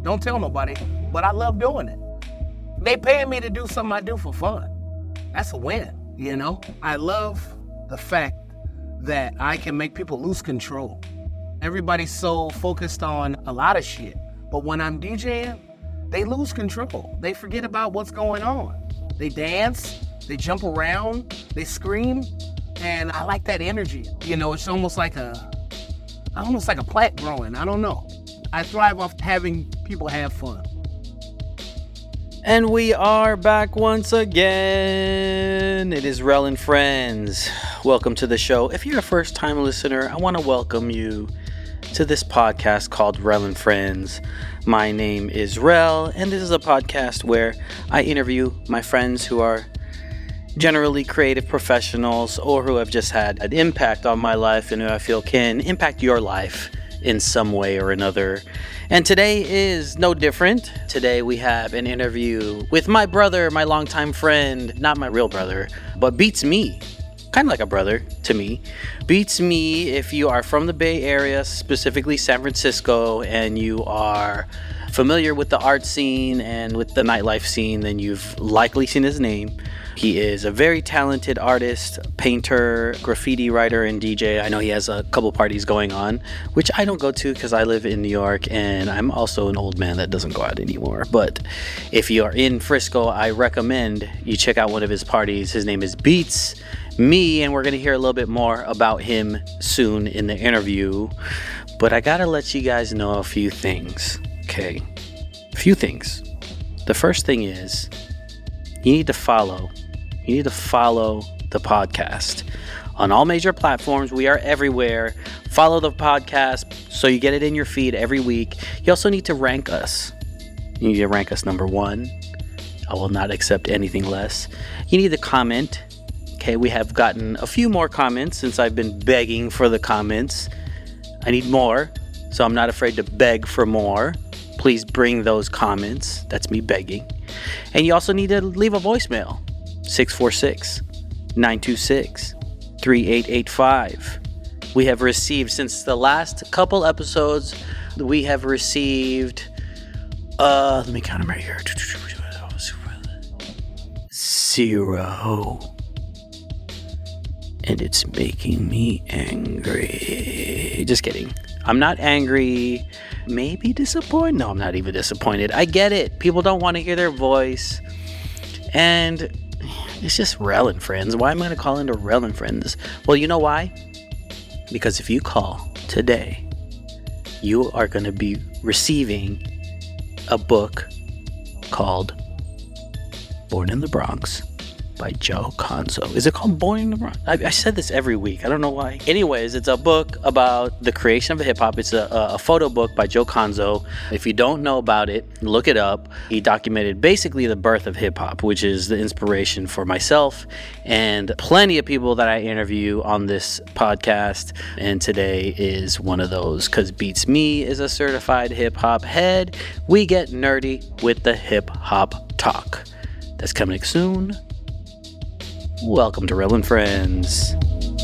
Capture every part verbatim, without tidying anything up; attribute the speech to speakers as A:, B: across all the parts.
A: Don't tell nobody, but I love doing it. They paying me to do something I do for fun. That's a win, you know? I love the fact that I can make people lose control. Everybody's so focused on a lot of shit, but when I'm DJing, they lose control. They forget about what's going on. They dance, they jump around, they scream, and I like that energy. You know, it's almost like a, almost like a plant growing. I don't know. I thrive off having people have fun.
B: And we are back once again. It is Rel and Friends. Welcome to the show. If you're a first-time listener, I want to welcome you to this podcast called Rel and Friends. My name is Rel, and this is a podcast where I interview my friends who are generally creative professionals or who have just had an impact on my life and who I feel can impact your life in some way or another. And today is no different. Today we have an interview with my brother, my longtime friend, not my real brother, but beats me. Kind of like a brother to me. Beats me if you are from the Bay Area, specifically San Francisco, and you are familiar with the art scene and with the nightlife scene, then you've likely seen his name. He is a very talented artist, painter, graffiti writer, and D J. I know he has a couple parties going on, which I don't go to because I live in New York and I'm also an old man that doesn't go out anymore. But if you are in Frisco, I recommend you check out one of his parties. His name is Beats Me, and we're going to hear a little bit more about him soon in the interview. But I got to let you guys know a few things, okay? A few things. The first thing is you need to follow. You need to follow the podcast on all major platforms. We are everywhere. Follow the podcast so you get it in your feed every week. You also need to rank us. You need to rank us number one. I will not accept anything less. You need to comment. Okay, we have gotten a few more comments since I've been begging for the comments. I need more, so I'm not afraid to beg for more. Please bring those comments. That's me begging. And you also need to leave a voicemail. six four six, nine two six, three eight eight five. We have received, since the last couple episodes, we have received, uh, let me count them right here. Zero. And it's making me angry. Just kidding. I'm not angry. Maybe disappointed. No, I'm not even disappointed. I get it. People don't want to hear their voice. And it's just Rel and Friends. Why am I going to call into Rel and Friends? Well, you know why? Because if you call today, you are going to be receiving a book called Born in the Bronx by Joe Conzo. Is it called Born in the Bronx? I, I said this every week. I don't know why. Anyways, it's a book about the creation of hip hop. It's a, a photo book by Joe Conzo. If you don't know about it, look it up. He documented basically the birth of hip hop, which is the inspiration for myself and plenty of people that I interview on this podcast. And today is one of those, because Beats Me is a certified hip hop head. We get nerdy with the hip hop talk. That's coming soon. Welcome to Rel and Friends.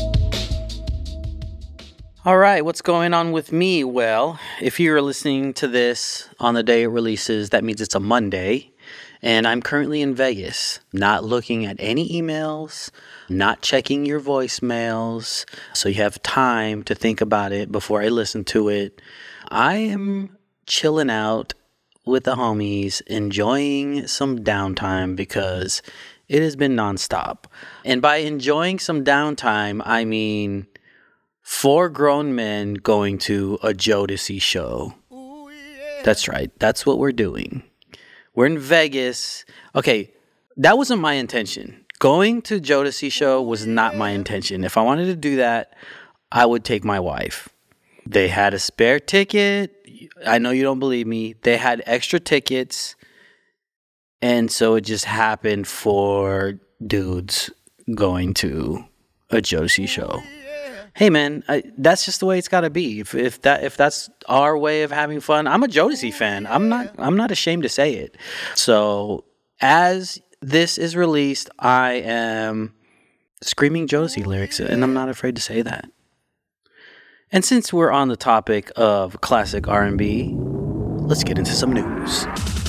B: All right, what's going on with me? Well, if you're listening to this on the day it releases, that means it's a Monday, and I'm currently in Vegas, not looking at any emails, not checking your voicemails, so you have time to think about it before I listen to it. I am chilling out with the homies, enjoying some downtime because it has been nonstop. And by enjoying some downtime, I mean four grown men going to a Jodeci show. Ooh, yeah. That's right. That's what we're doing. We're in Vegas. Okay, that wasn't my intention. Going to Jodeci show was not my intention. If I wanted to do that, I would take my wife. They had a spare ticket. I know you don't believe me. They had extra tickets. And so it just happened for dudes going to a Jodeci show. Hey man, I, that's just the way it's got to be. If if that if that's our way of having fun, I'm a Jodeci fan. I'm not I'm not ashamed to say it. So as this is released, I am screaming Jodeci lyrics, and I'm not afraid to say that. And since we're on the topic of classic R and B, let's get into some news.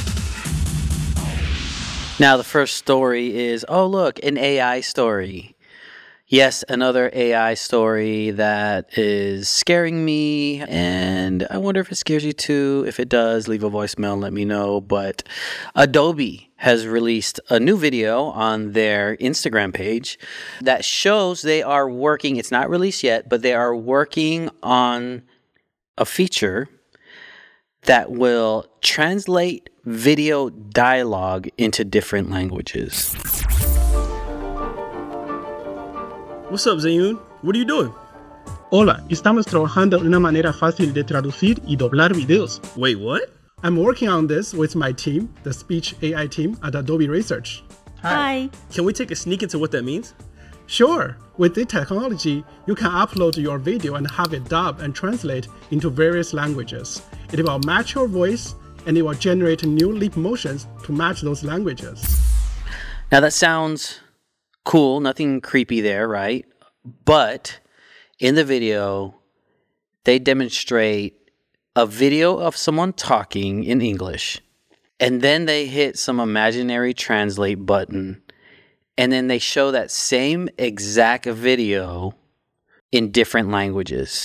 B: Now, the first story is, oh, look, an A I story. Yes, another A I story that is scaring me, and I wonder if it scares you too. If it does, leave a voicemail and let me know. But Adobe has released a new video on their Instagram page that shows they are working, it's not released yet, but they are working on a feature that will translate video dialogue into different languages.
C: What's up, Zayun? What are you doing?
D: Hola, estamos trabajando en una manera fácil de traducir y doblar videos.
C: Wait, what?
D: I'm working on this with my team, the Speech A I team at Adobe Research.
E: Hi.
C: Can we take a sneak into what that means?
D: Sure, with this technology, you can upload your video and have it dub and translate into various languages. It will match your voice, and it will generate new lip motions to match those languages.
B: Now that sounds cool, nothing creepy there, right? But in the video, they demonstrate a video of someone talking in English, and then they hit some imaginary translate button, and then they show that same exact video in different languages.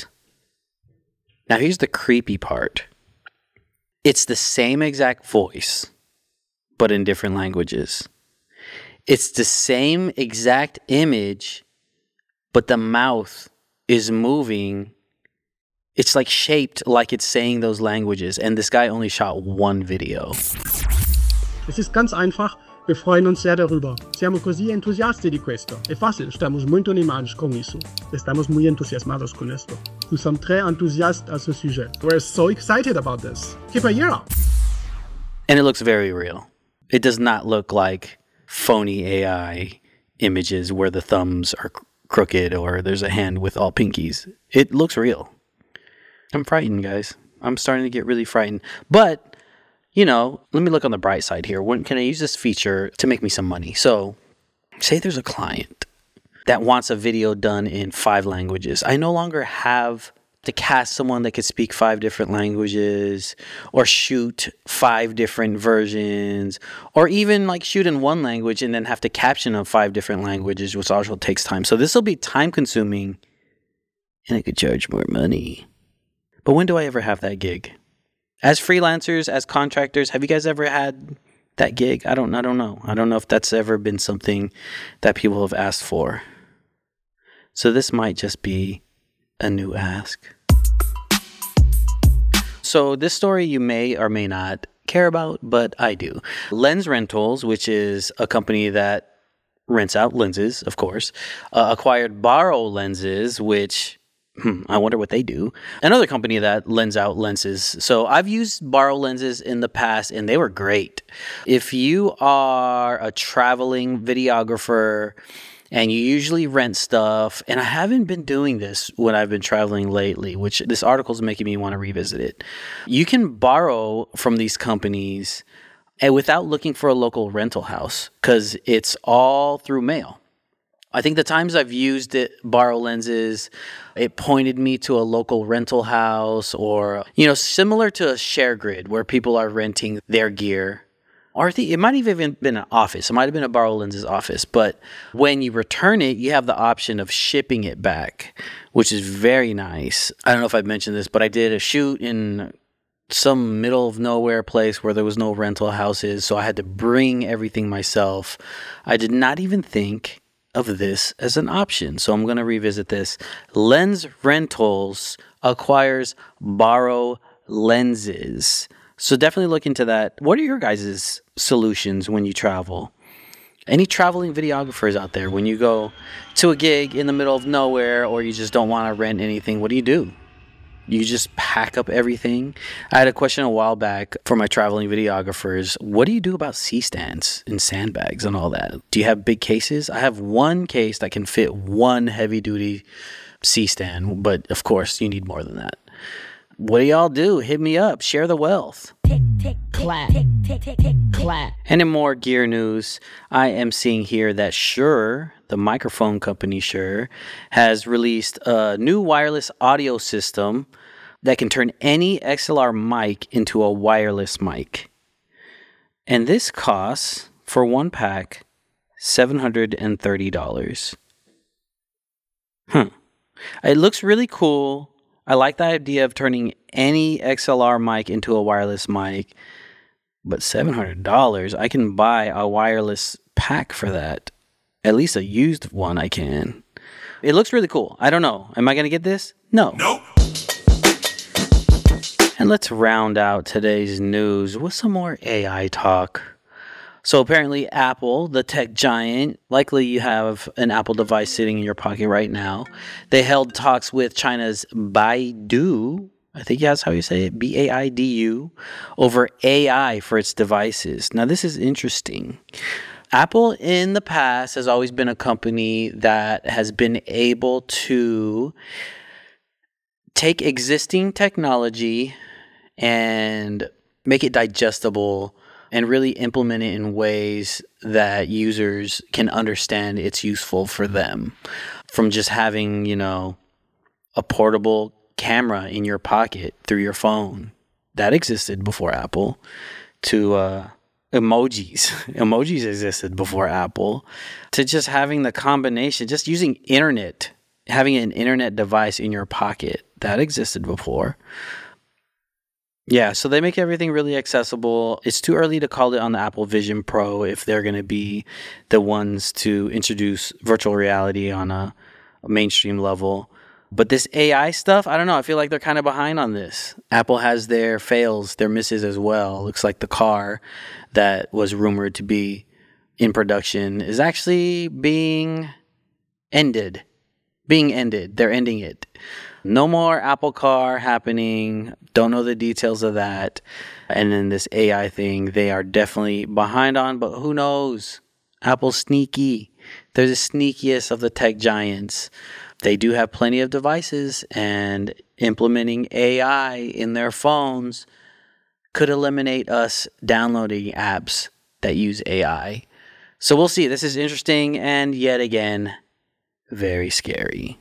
B: Now here's the creepy part. It's the same exact voice, but in different languages. It's the same exact image, but the mouth is moving. It's like shaped like it's saying those languages. And this guy only shot one video.
D: Es ist ganz einfach. Wir freuen uns sehr darüber. Siamo così entusiasti di questo. È fácil, estamos muito animados com isso. Estamos muy entusiasmados con esto. Nous sommes très enthousiastes à ce sujet. We're so excited about this. Keep a ear out.
B: And it looks very real. It does not look like phony A I images where the thumbs are cr- crooked or there's a hand with all pinkies. It looks real. I'm frightened, guys. I'm starting to get really frightened. But, you know, let me look on the bright side here. When can I use this feature to make me some money? So, say there's a client that wants a video done in five languages. I no longer have to cast someone that could speak five different languages or shoot five different versions or even like shoot in one language and then have to caption in five different languages, which also takes time. So this will be time consuming and I could charge more money. But when do I ever have that gig? As freelancers, as contractors, have you guys ever had that gig? I don't I don't know. I don't know if that's ever been something that people have asked for. So this might just be a new ask. So this story you may or may not care about, but I do. Lens Rentals, which is a company that rents out lenses, of course, uh, acquired Borrow Lenses, which hmm, I wonder what they do. Another company that lends out lenses. So I've used Borrow Lenses in the past, and they were great. If you are a traveling videographer and you usually rent stuff, and I haven't been doing this when I've been traveling lately, which this article is making me want to revisit it. You can borrow from these companies and without looking for a local rental house because it's all through mail. I think the times I've used it, Borrow Lenses, it pointed me to a local rental house or, you know, similar to a ShareGrid where people are renting their gear. Or I think it might have even been an office. It might have been a Borrow Lenses office. But when you return it, you have the option of shipping it back, which is very nice. I don't know if I've mentioned this, but I did a shoot in some middle of nowhere place where there was no rental houses. So I had to bring everything myself. I did not even think of this as an option. So I'm going to revisit this. Lens Rentals acquires Borrow Lenses. So definitely look into that. What are your guys' solutions when you travel? Any traveling videographers out there, when you go to a gig in the middle of nowhere or you just don't want to rent anything, what do you do? You just pack up everything? I had a question a while back for my traveling videographers. What do you do about C-stands and sandbags and all that? Do you have big cases? I have one case that can fit one heavy-duty C-stand, but of course you need more than that. What do y'all do? Hit me up. Share the wealth.
E: Tick, tick, clap, tick, tick, tick, tick, clap.
B: And in more gear news, I am seeing here that Shure, the microphone company Shure, has released a new wireless audio system that can turn any X L R mic into a wireless mic. And this costs, for one pack, seven hundred thirty dollars. Hmm. It looks really cool. I like the idea of turning any X L R mic into a wireless mic. But seven hundred dollars, I can buy a wireless pack for that. At least a used one I can. It looks really cool. I don't know. Am I going to get this? No.
F: Nope.
B: And let's round out today's news with some more A I talk. So apparently Apple, the tech giant, likely you have an Apple device sitting in your pocket right now. They held talks with China's Baidu, I think that's how you say it, B A I D U, over A I for its devices. Now this is interesting. Apple in the past has always been a company that has been able to take existing technology and make it digestible and really implement it in ways that users can understand it's useful for them. From just having, you know, a portable camera in your pocket through your phone. That existed before Apple. To uh, emojis. Emojis existed before Apple. To just having the combination, just using internet, having an internet device in your pocket. That existed before. Yeah, so they make everything really accessible. It's too early to call it on the Apple Vision Pro if they're going to be the ones to introduce virtual reality on a, a mainstream level. But this A I stuff, I don't know. I feel like they're kind of behind on this. Apple has their fails, their misses as well. Looks like the car that was rumored to be in production is actually being ended. Being ended. They're ending it. No more Apple Car happening. Don't know the details of that. And then this A I thing, they are definitely behind on, but who knows? Apple's sneaky. They're the sneakiest of the tech giants. They do have plenty of devices, and implementing A I in their phones could eliminate us downloading apps that use A I. So we'll see. This is interesting and yet again, very scary.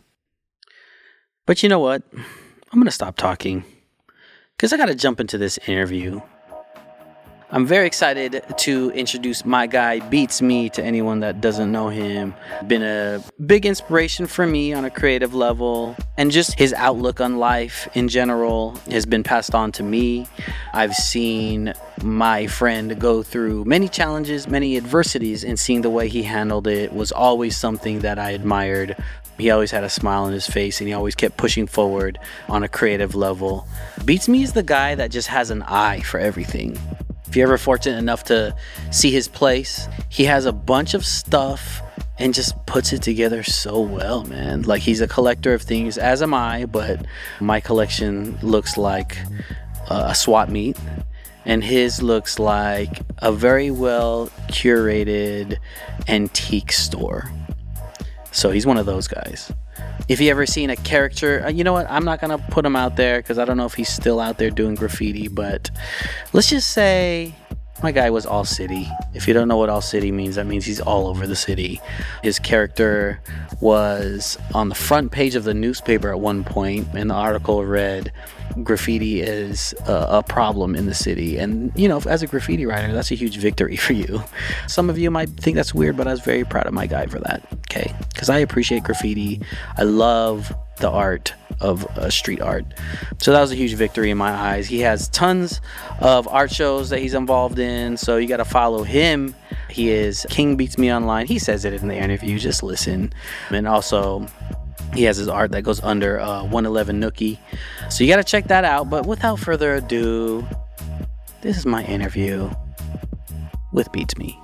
B: But you know what? I'm going to stop talking because I got to jump into this interview. I'm very excited to introduce my guy, Beats Me, to anyone that doesn't know him. Been a big inspiration for me on a creative level, and just his outlook on life in general has been passed on to me. I've seen my friend go through many challenges, many adversities, and seeing the way he handled it was always something that I admired. He always had a smile on his face, and he always kept pushing forward on a creative level. Beats Me is the guy that just has an eye for everything. If you're ever fortunate enough to see his place, he has a bunch of stuff and just puts it together so well, man. Like, he's a collector of things, as am I, but my collection looks like a swap meet, and his looks like a very well curated antique store. So he's one of those guys. If you ever seen a character, you know what? I'm not going to put him out there because I don't know if he's still out there doing graffiti, but let's just say my guy was all city. If you don't know what all city means, that means he's all over the city. His character was on the front page of the newspaper at one point, and the article read, graffiti is a, a problem in the city. And, you know, as a graffiti writer, that's a huge victory for you. Some of you might think that's weird, but I was very proud of my guy for that, okay? Because I appreciate graffiti. I love the art of uh, street art. So that was a huge victory in my eyes. He has tons of art shows that he's involved in, so you got to follow him. He is King Beats Me Online. He says it in the interview. Just listen. And also, he has his art that goes under uh, one eleven Nookie. So you got to check that out. But without further ado, this is my interview with Beats Me.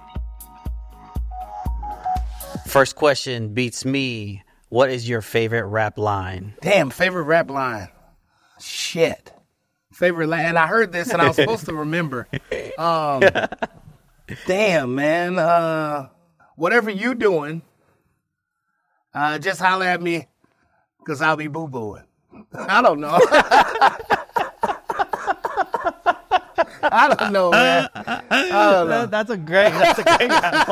B: First question, Beats Me. What is your favorite rap line?
A: Damn, favorite rap line. Shit. Favorite line. And I heard this and I was supposed to remember. Um, damn, man. Uh, whatever you doing, uh, just holler at me because I'll be boo-booing. I don't know. I don't know, man. I don't know.
G: That's a great, that's a great rap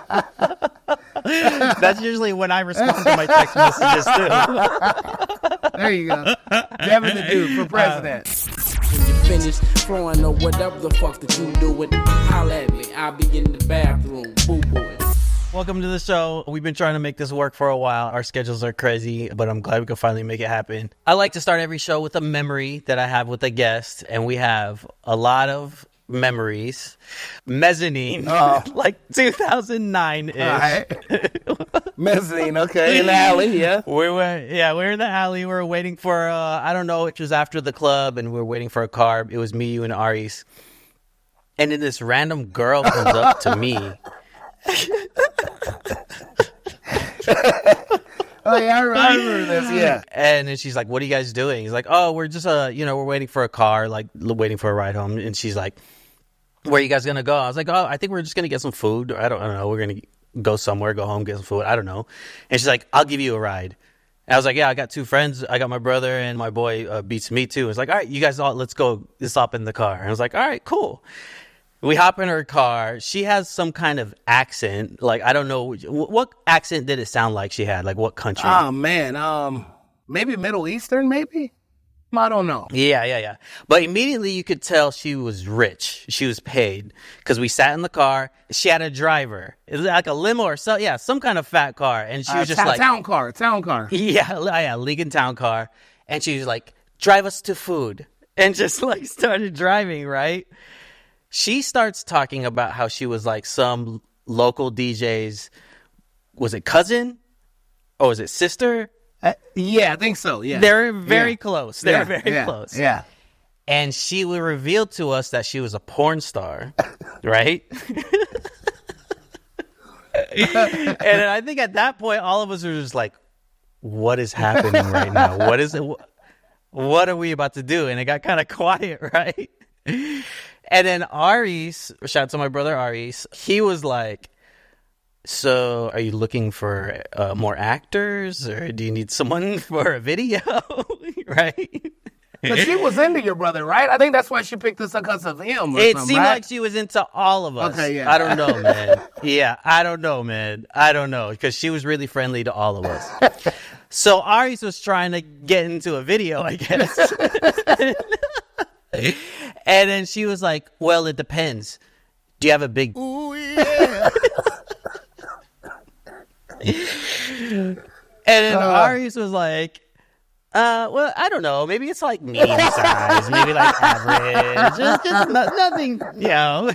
G: line. That's usually when I respond to my text messages too.
A: There you go. Devin the Dude for president.
F: When you finish throwing or whatever the fuck that you doing, holla at me. I'll be in the bathroom. Boo boy.
B: Welcome to the show. We've been trying to make this work for a while. Our schedules are crazy, but I'm glad we could finally make it happen. I like to start every show with a memory that I have with a guest, and we have a lot of memories. Mezzanine,
A: Oh.
B: like two thousand nine-ish.
A: All right. Mezzanine, okay, in the alley, yeah.
B: We were, yeah, we were in the alley. We were waiting for, uh, I don't know, it was after the club, and we were waiting for a car. It was me, you, and Aris. And then this random girl comes up to me.
A: Oh, yeah, I remember this, yeah.
B: And then she's like, what are you guys doing? He's like, oh, we're just, uh, you know, we're waiting for a car, like, l- waiting for a ride home. And she's like, where are you guys going to go? I was like, oh, I think we're just going to get some food. I don't, I don't know. We're going to go somewhere, go home, get some food. I don't know. And she's like, I'll give you a ride. And I was like, yeah, I got two friends. I got my brother and my boy uh, Beats Me too. It's like, all right, you guys all, let's go. Let's hop in the car. And I was like, all right, cool. We hop in her car. She has some kind of accent. Like, I don't know. What accent did it sound like she had? Like, what country?
A: Oh, man. Um, maybe Middle Eastern, maybe? I don't know.
B: Yeah, yeah, yeah. But immediately you could tell she was rich. She was paid. Because we sat in the car. She had a driver. It was like a limo or so. Yeah, some kind of fat car. And she
A: Uh,
B: was just
A: ta-
B: like...
A: Town car, town car.
B: Yeah, yeah, Lincoln Town car. And she was like, drive us to food. And just like started driving, right? She starts talking about how she was like some local D J's, was it cousin? Or was it sister?
A: Uh, yeah, I think so, yeah.
B: They're very
A: Yeah.
B: close. They're
A: Yeah,
B: very
A: yeah,
B: close.
A: Yeah.
B: And she would reveal to us that she was a porn star, right? And then I think at that point, all of us were just like, what is happening right now? What is it? What are we about to do? And it got kind of quiet, right? And then Aris, shout out to my brother Aris, he was like, so are you looking for uh, more actors, or do you need someone for a video? Right?
A: But she was into your brother, right? I think that's why she picked us up because of him or
B: It
A: something,
B: seemed
A: right?
B: like she was into all of us.
A: Okay, yeah.
B: I don't know, man. Yeah, I don't know, man. I don't know, because she was really friendly to all of us. So Aris was trying to get into a video, I guess. And then she was like, well, it depends. Do you have a big...
A: Ooh, yeah.
B: And then
A: Uh.
B: Aris was like, uh, well, I don't know. Maybe it's like medium size. Maybe like average. Just, just no, nothing, you know.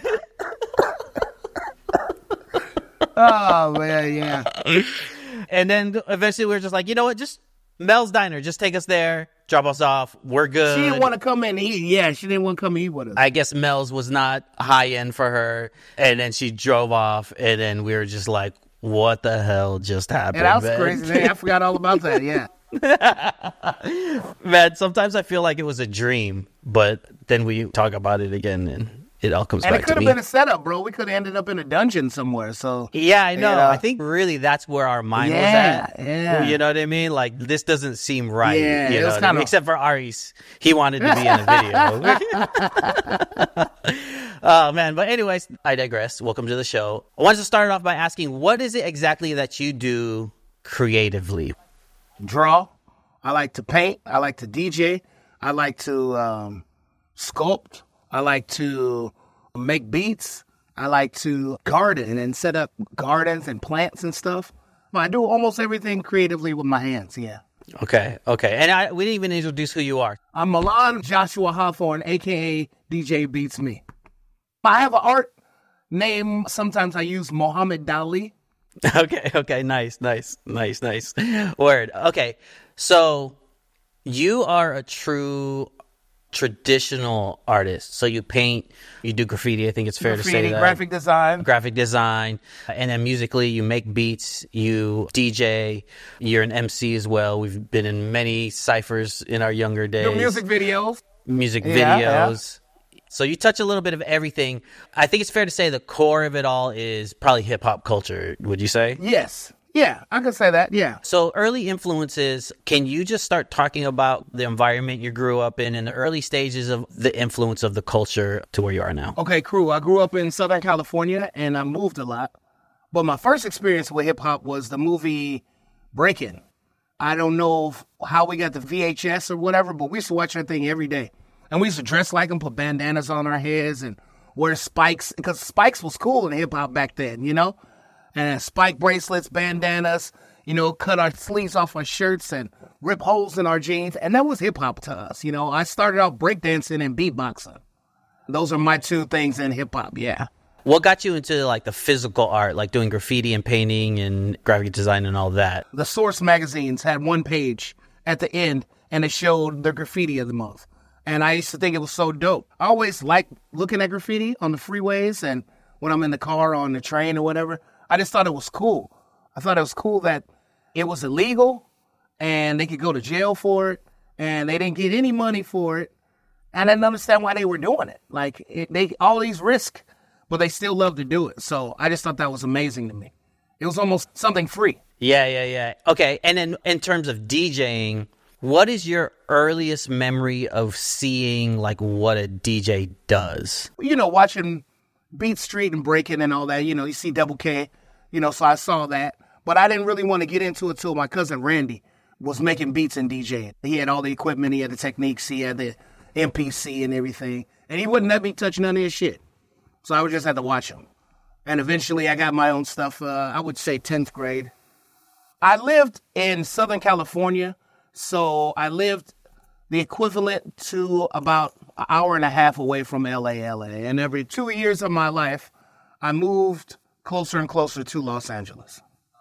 A: Oh, man, yeah.
B: And then eventually we were just like, you know what? Just Mel's Diner. Just take us there. Drop us off. We're good.
A: She didn't want to come in and eat. Yeah, she didn't want to come eat with us.
B: I guess Mel's was not high end for her. And then she drove off. And then we were just like, what the hell just happened?
A: Yeah, that was
B: man?
A: crazy. Man. I forgot all about that, yeah.
B: Man, sometimes I feel like it was a dream. But then we talk about it again and it all comes
A: And
B: back
A: it
B: to
A: could have
B: me.
A: been a setup, bro. We could have ended up in a dungeon somewhere, so...
B: Yeah, I know.
A: You know?
B: I think really that's where our mind
A: Yeah,
B: was at.
A: yeah.
B: You know what I mean? Like, this doesn't seem right.
A: Yeah,
B: you
A: it
B: know
A: was
B: what I mean?
A: kinda-
B: Except for Aris. He wanted to be in a video. Oh, man. But anyways, I digress. Welcome to the show. I wanted to start off by asking, what is it exactly that you do creatively?
A: Draw. I like to paint. I like to D J. I like to um, sculpt. I like to make beats. I like to garden and set up gardens and plants and stuff. I do almost everything creatively with my hands, yeah.
B: Okay, okay. And I, we didn't even introduce who you are.
A: I'm Milan Joshua Hawthorne, a k a. D J Beats Me. I have an art name. Sometimes I use Muhammad Dali.
B: Okay, okay. Nice, nice, nice, nice. Word. Okay. So you are a true traditional artist. So you paint, you do graffiti. I think it's fair to say
A: Graffiti,
B: that.
A: graphic design.
B: Graphic design. And then musically, you make beats, you D J, you're an M C as well. We've been in many ciphers in our younger days.
A: Do music videos.
B: Music
A: Yeah,
B: videos. So you touch a little bit of everything. I think it's fair to say the core of it all is probably hip hop culture, would you say?
A: Yes. Yeah, I can say that, yeah.
B: So early influences, can you just start talking about the environment you grew up in and the early stages of the influence of the culture to where you are now?
A: Okay, crew. I grew up in Southern California and I moved a lot. But my first experience with hip hop was the movie Breakin'. I don't know if, how we got the V H S or whatever, but we used to watch that thing every day. And we used to dress like them, put bandanas on our heads and wear spikes, because spikes was cool in hip-hop back then, you know? And spike bracelets, bandanas, you know, cut our sleeves off our shirts and rip holes in our jeans. And that was hip-hop to us, you know? I started out breakdancing and beatboxing. Those are my two things in hip-hop, yeah.
B: What got you into, like, the physical art, like doing graffiti and painting and graphic design and all that?
A: The Source magazines had one page at the end, and it showed the graffiti of the month. And I used to think it was so dope. I always liked looking at graffiti on the freeways and when I'm in the car or on the train or whatever. I just thought it was cool. I thought it was cool that it was illegal and they could go to jail for it and they didn't get any money for it. And I didn't understand why they were doing it. Like, it, they all these risks, but they still love to do it. So I just thought that was amazing to me. It was almost something free.
B: Yeah, yeah, yeah. Okay, and then in terms of DJing, what is your earliest memory of seeing, like, what a D J does?
A: You know, watching Beat Street and Breaking and all that, you know, you see Double K, you know, so I saw that. But I didn't really want to get into it till my cousin Randy was making beats and DJing. He had all the equipment, he had the techniques, he had the M P C and everything. And he wouldn't let me touch none of his shit. So I would just have to watch him. And eventually I got my own stuff, uh, I would say tenth grade. I lived in Southern California. So I lived the equivalent to about an hour and a half away from L A, L A. And every two years of my life, I moved closer and closer to Los Angeles.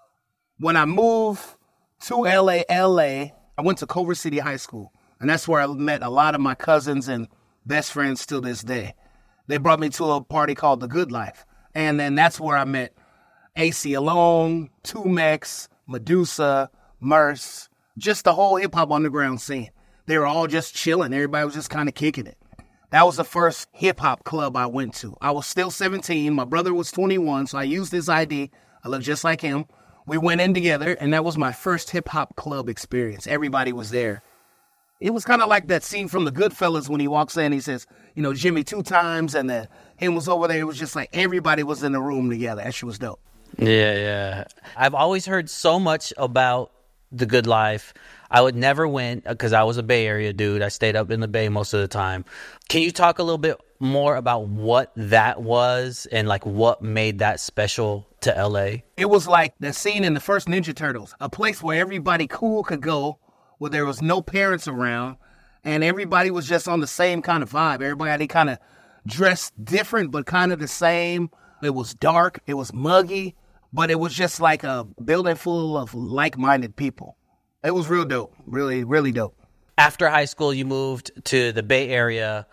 A: When I moved to L A, L A, I went to Culver City High School. And that's where I met a lot of my cousins and best friends till this day. They brought me to a party called The Good Life. And then that's where I met A C Alone, two Mex, Medusa, Merce, just the whole hip-hop underground scene. They were all just chilling. Everybody was just kind of kicking it. That was the first hip-hop club I went to. I was still seventeen. My brother was twenty-one, so I used his I D. I looked just like him. We went in together, and that was my first hip-hop club experience. Everybody was there. It was kind of like that scene from The Goodfellas when he walks in. He says, you know, Jimmy two times, and then him was over there. It was just like everybody was in the room together. That shit was dope.
B: Yeah, yeah. I've always heard so much about The Good Life. I would never went because I was a Bay Area dude. I stayed up in the Bay most of the time. Can you talk a little bit more about what that was and like what made that special to L A?
A: It was like the scene in the first Ninja Turtles, a place where everybody cool could go, where there was no parents around, and everybody was just on the same kind of vibe. Everybody kind of dressed different, but kind of the same. It was dark. It was muggy. But it was just like a building full of like-minded people. It was real dope. Really, really dope.
B: After high school, you moved to the Bay Area.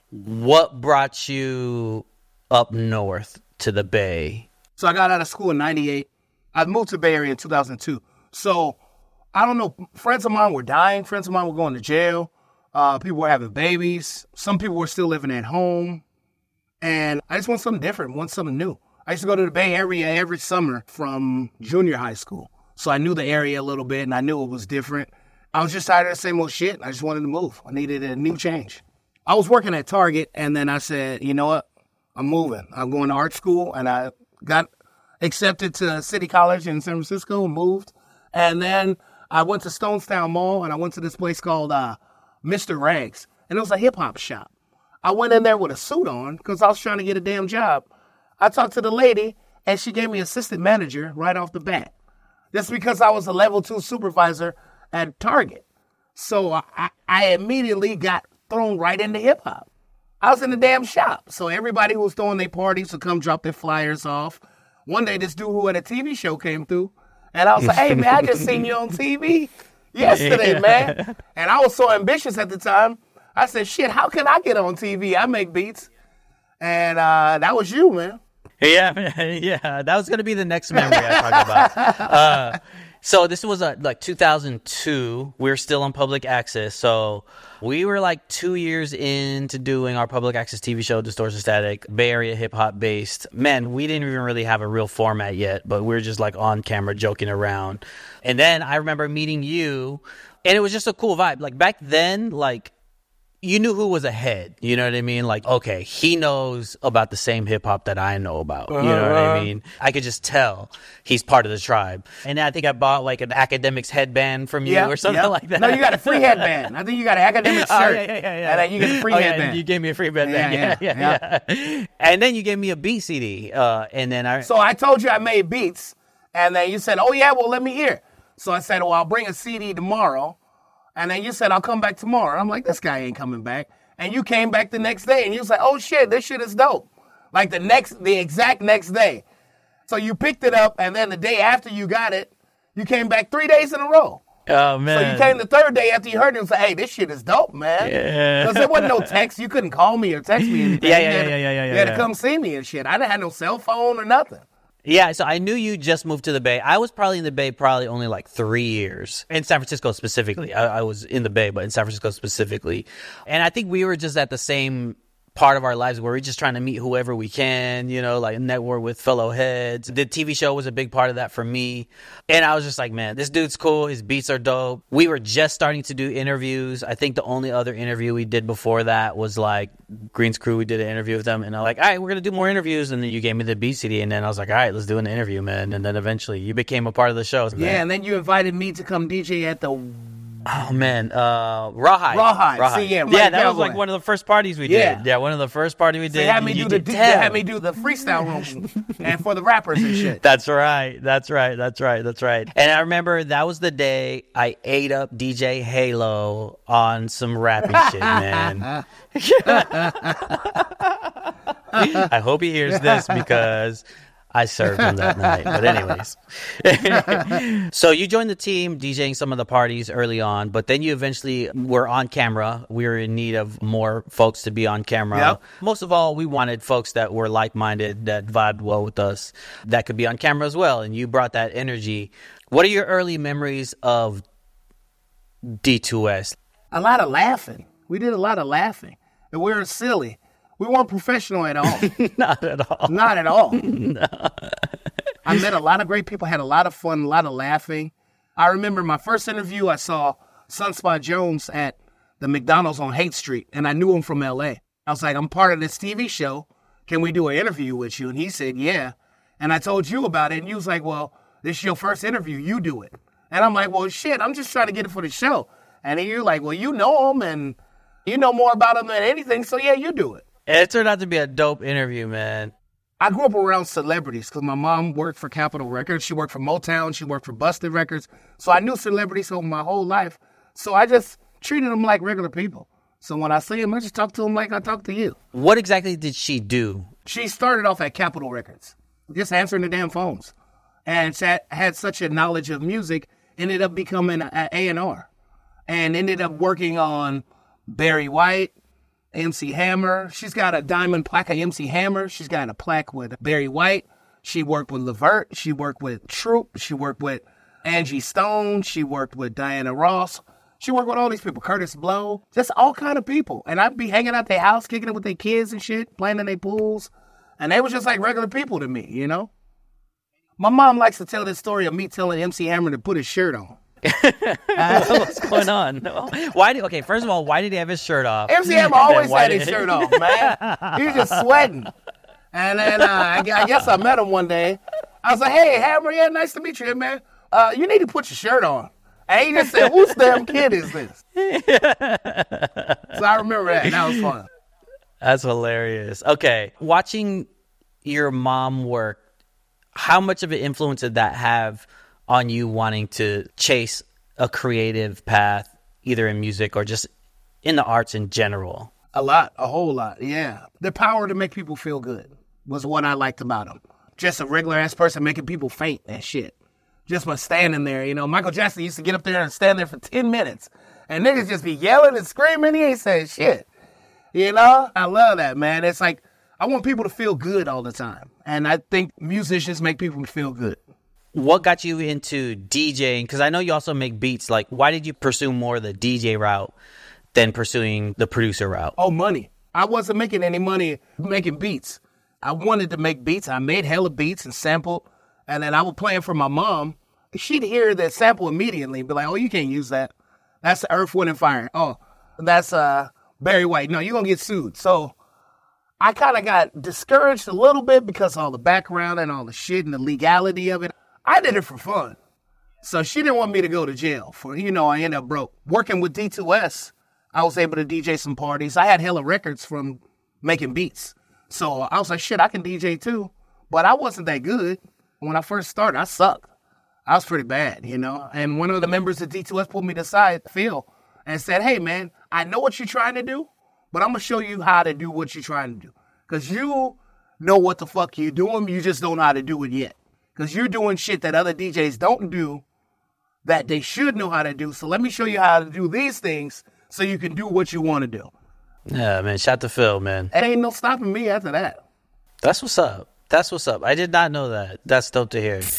B: What brought you up north to the Bay?
A: So I got out of school in ninety-eight. I moved to Bay Area in two thousand two. So, I don't know. Friends of mine were dying. Friends of mine were going to jail. Uh, people were having babies. Some people were still living at home. And I just want something different. Want something new. I used to go to the Bay Area every summer from junior high school. So I knew the area a little bit, and I knew it was different. I was just tired of the same old shit. I just wanted to move. I needed a new change. I was working at Target, and then I said, you know what? I'm moving. I'm going to art school, and I got accepted to City College in San Francisco and moved. And then I went to Stonestown Mall, and I went to this place called uh, Mister Rags, and it was a hip-hop shop. I went in there with a suit on because I was trying to get a damn job. I talked to the lady, and she gave me assistant manager right off the bat. Just because I was a level two supervisor at Target. So I, I immediately got thrown right into hip-hop. I was in the damn shop. So everybody who was throwing their parties would come drop their flyers off. One day, this dude who had a T V show came through, and I was like, hey, man, I just seen you on T V yesterday, yeah. man. And I was so ambitious at the time. I said, shit, how can I get on T V? I make beats. And uh, that was you, man.
B: Yeah, yeah, that was going to be the next memory I talk about. Uh, so this was uh, like two thousand two. We were still on public access. So we were like two years into doing our public access T V show, Distortion Static, Bay Area hip hop based. Man, we didn't even really have a real format yet, but we were just like on camera joking around. And then I remember meeting you, and it was just a cool vibe. Like back then, like, you knew who was ahead. You know what I mean? Like, okay, he knows about the same hip hop that I know about. You know what I mean? I could just tell he's part of the tribe. And I think I bought like an academics headband from you
A: Yeah,
B: or something
A: yeah.
B: like that.
A: No, you got a free headband. I think you got an academic shirt.
B: Oh, yeah, yeah, yeah, yeah.
A: And then you get a free
B: oh, yeah,
A: headband.
B: and you gave me a free headband.
A: Yeah,
B: Yeah, yeah, yeah. yeah. And then you gave me a beat C D. Uh, and then I.
A: So I told you I made beats, and then you said, oh, yeah, well, let me hear. So I said, well, I'll bring a C D tomorrow. And then you said, I'll come back tomorrow. I'm like, this guy ain't coming back. And you came back the next day, and you was like, oh, shit, this shit is dope. Like the next, the exact next day. So you picked it up, and then the day after you got it, you came back three days in a row.
B: Oh, man.
A: So you came the third day after you heard it and said, hey, this shit is dope, man.
B: Yeah.
A: Because there wasn't no text. You couldn't call me or text me anything.
B: Yeah, yeah,
A: You had
B: yeah,
A: to-
B: yeah, yeah, yeah,
A: You had
B: yeah.
A: to come see me and shit. I didn't have no cell phone or nothing.
B: Yeah, so I knew you just moved to the Bay. I was probably in the Bay probably only like three years. In San Francisco specifically. I, I was in the Bay, but in San Francisco specifically. And I think we were just at the same part of our lives where we're just trying to meet whoever we can, you know, like network with fellow heads. The T V show was a big part of that for me. And I was just like, man, this dude's cool. His beats are dope. We were just starting to do interviews. I think the only other interview we did before that was like Green's Crew. We did an interview with them. And I'm like, all right, we're going to do more interviews. And then you gave me the beat C D. And then I was like, all right, let's do an interview, man. And then eventually you became a part of the show. Man.
A: Yeah, and then you invited me to come D J at the...
B: Oh, man. Uh, Rawhide.
A: Rawhide. See, yeah,
B: yeah,
A: right,
B: that was
A: Cowboy.
B: like one of the first parties we
A: Yeah.
B: did. Yeah, one of the first parties we did.
A: They had me
B: You
A: do the
B: did
A: they
B: tell.
A: had me do the freestyle room and for the rappers and shit.
B: That's right. That's right. That's right. That's right. And I remember that was the day I ate up D J Halo on some rapping shit, man. I hope he hears this because I served him that night. But anyways. So you joined the team DJing some of the parties early on, but then you eventually were on camera. We were in need of more folks to be on camera.
A: Yep.
B: Most of all, we wanted folks that were like-minded, that vibed well with us, that could be on camera as well. And you brought that energy. What are your early memories of D two S?
A: A lot of laughing. We did a lot of laughing. And we were silly. We weren't professional at all.
B: Not at all.
A: Not at all. No. I met a lot of great people, had a lot of fun, a lot of laughing. I remember my first interview, I saw Sunspot Jones at the McDonald's on Haight Street, and I knew him from L A. I was like, I'm part of this T V show. Can we do an interview with you? And he said, yeah. And I told you about it, and you was like, well, this is your first interview. You do it. And I'm like, well, shit, I'm just trying to get it for the show. And then you're like, well, you know him, and you know more about him than anything, so yeah, you do it.
B: It turned out to be a dope interview, man.
A: I grew up around celebrities because my mom worked for Capitol Records. She worked for Motown. She worked for Busted Records. So I knew celebrities over my whole life. So I just treated them like regular people. So when I see them, I just talk to them like I talk to you.
B: What exactly did she do?
A: She started off at Capitol Records, just answering the damn phones. And she had- had such a knowledge of music, ended up becoming an A and R. And ended up working on Barry White, M C Hammer. She's got a diamond plaque of M C Hammer. She's got a plaque with Barry White. She worked with Levert. She worked with Troop. She worked with Angie Stone. She worked with Diana Ross. She worked with all these people. Curtis Blow. Just all kind of people. And I'd be hanging out their house, kicking it with their kids and shit, playing in their pools. And they was just like regular people to me, you know? My mom likes to tell this story of me telling M C Hammer to put his shirt on.
B: What's going on? Why did okay? First of all, why did he have his shirt off?
A: M C Hammer always
B: Then why
A: had his
B: did-
A: shirt off, man. He was just sweating. And then uh, I, gu- I guess I met him one day. I was like, hey, Hammer, yeah, nice to meet you, man. Uh, you need to put your shirt on. And he just said, whose damn kid is this? So I remember that. That was fun.
B: That's hilarious. Okay, watching your mom work, how much of an influence did that have on you wanting to chase a creative path, either in music or just in the arts in general?
A: A lot, a whole lot, yeah. The power to make people feel good was what I liked about him. Just a regular-ass person making people faint and shit. Just by standing there, you know. Michael Jackson used to get up there and stand there for ten minutes. And niggas just be yelling and screaming. He ain't saying shit. You know? I love that, man. It's like, I want people to feel good all the time. And I think musicians make people feel good.
B: What got you into DJing? Because I know you also make beats. Like, why did you pursue more the D J route than pursuing the producer route?
A: Oh, money. I wasn't making any money making beats. I wanted to make beats. I made hella beats and sampled. And then I would play it for my mom. She'd hear that sample immediately and be like, oh, you can't use that. That's Earth, Wind, and Fire. Oh, that's uh, Barry White, no, you're going to get sued. So I kind of got discouraged a little bit because of all the background and all the shit and the legality of it. I did it for fun. So she didn't want me to go to jail for, you know, I ended up broke. Working with D two S, I was able to D J some parties. I had hella records from making beats. So I was like, shit, I can D J too. But I wasn't that good. When I first started, I sucked. I was pretty bad, you know. And one of the members of D two S pulled me aside, Phil, and said, hey, man, I know what you're trying to do, but I'm going to show you how to do what you're trying to do. Because you know what the fuck you're doing. You just don't know how to do it yet. Because you're doing shit that other D Js don't do that they should know how to do. So let me show you how to do these things so you can do what you want to do.
B: Yeah, man. Shout to Phil, man.
A: It ain't no stopping me after that.
B: That's what's up. That's what's up. I did not know that. That's dope to hear.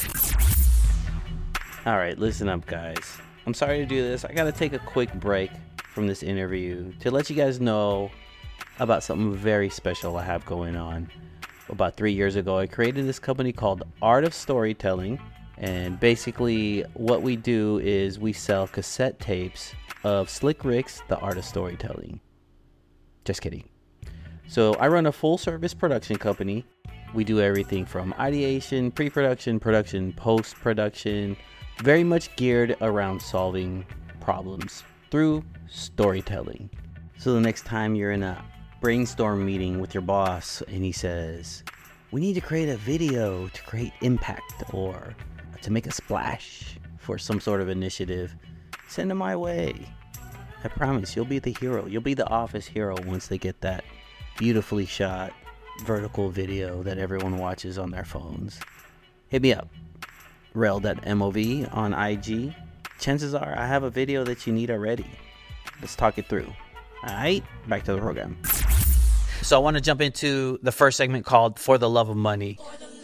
B: All right, listen up, guys. I'm sorry to do this. I got to take a quick break from this interview to let you guys know about something very special I have going on. About three years ago, I created this company called Art of Storytelling. And basically, what we do is we sell cassette tapes of Slick Rick's The Art of Storytelling. Just kidding. So I run a full-service production company. We do everything from ideation, pre-production, production, post-production, very much geared around solving problems through storytelling. So the next time you're in a brainstorm meeting with your boss and he says, we need to create a video to create impact or to make a splash for some sort of initiative, send them my way. I promise you'll be the hero. You'll be the office hero once they get that beautifully shot vertical video that everyone watches on their phones. Hit me up. Rel dot M O V on I G. Chances are I have a video that you need already. Let's talk it through. Alright, back to the program. So I want to jump into the first segment called For the Love of Money.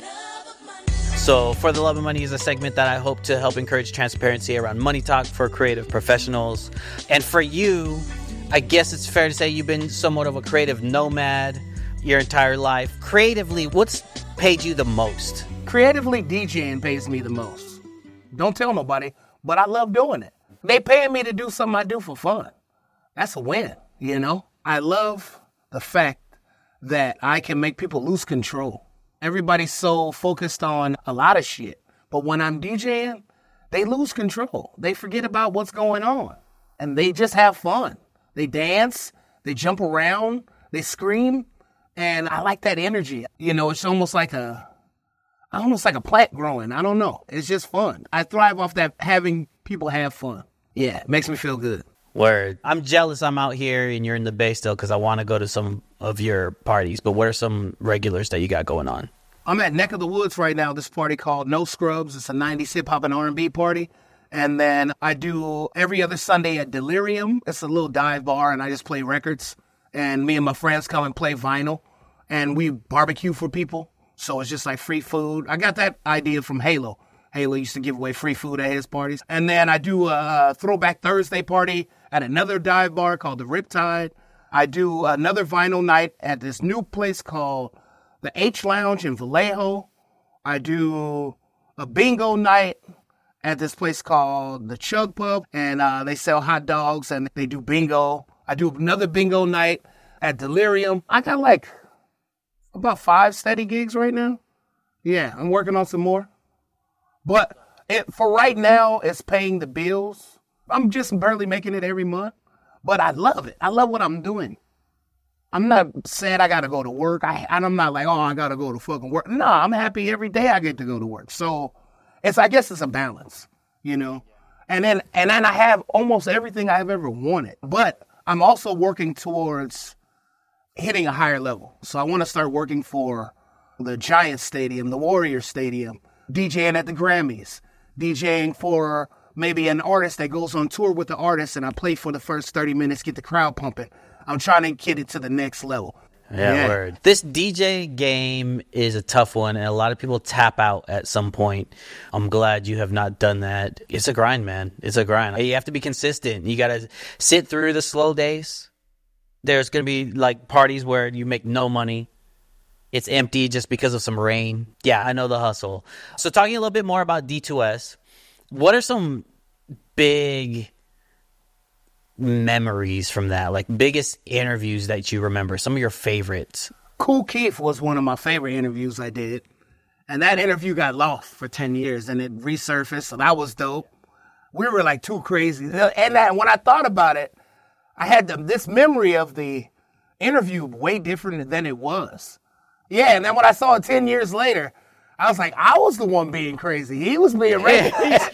B: So For the Love of Money is a segment that I hope to help encourage transparency around money talk for creative professionals. And for you, I guess it's fair to say you've been somewhat of a creative nomad your entire life. Creatively, what's paid you the most?
A: Creatively, DJing pays me the most. Don't tell nobody, but I love doing it. They paying me to do something I do for fun. That's a win, you know? I love the fact that I can make people lose control. Everybody's so focused on a lot of shit, but when I'm DJing, they lose control. They forget about what's going on, and they just have fun. They dance, they jump around, they scream, and I like that energy. You know, it's almost like a, almost like a plant growing. I don't know. It's just fun. I thrive off that, having people have fun. Yeah, it makes me feel good.
B: Word. I'm jealous I'm out here and you're in the Bay still because I want to go to some of your parties. But what are some regulars that you got going on?
A: I'm at Neck of the Woods right now. This party called No Scrubs. It's a nineties hip-hop and R and B party. And then I do every other Sunday at Delirium. It's a little dive bar, and I just play records. And me and my friends come and play vinyl. And we barbecue for people. So it's just like free food. I got that idea from Halo. Halo used to give away free food at his parties. And then I do a Throwback Thursday party at another dive bar called the Riptide. I do another vinyl night at this new place called the H Lounge in Vallejo. I do a bingo night at this place called the Chug Pub. And uh, they sell hot dogs and they do bingo. I do another bingo night at Delirium. I got like about five steady gigs right now. Yeah, I'm working on some more. But it, for right now, it's paying the bills. I'm just barely making it every month. But I love it. I love what I'm doing. I'm not sad I got to go to work. I, and I'm not like, oh, I got to go to fucking work. No, I'm happy every day I get to go to work. So it's, I guess it's a balance, you know. And then, and then I have almost everything I've ever wanted. But I'm also working towards hitting a higher level. So I want to start working for the Giants Stadium, the Warriors Stadium, DJing at the Grammys, DJing for maybe an artist that goes on tour with the artist, and I play for the first thirty minutes, get the crowd pumping. I'm trying to get it to the next level.
B: Yeah,
A: yeah.
B: Word. This D J game is a tough one, and a lot of people tap out at some point. I'm glad you have not done that. It's a grind, man. It's a grind. You have to be consistent. You got to sit through the slow days. There's going to be like parties where you make no money. It's empty just because of some rain. Yeah, I know the hustle. So talking a little bit more about D two S, what are some big memories from that? Like biggest interviews that you remember, some of your favorites.
A: Kool Keith was one of my favorite interviews I did. And that interview got lost for ten years and it resurfaced. So that was dope. We were like too crazy. And that, when I thought about it, I had the, this memory of the interview way different than it was. Yeah, and then when I saw it ten years later, I was like, I was the one being crazy. He was being reckless.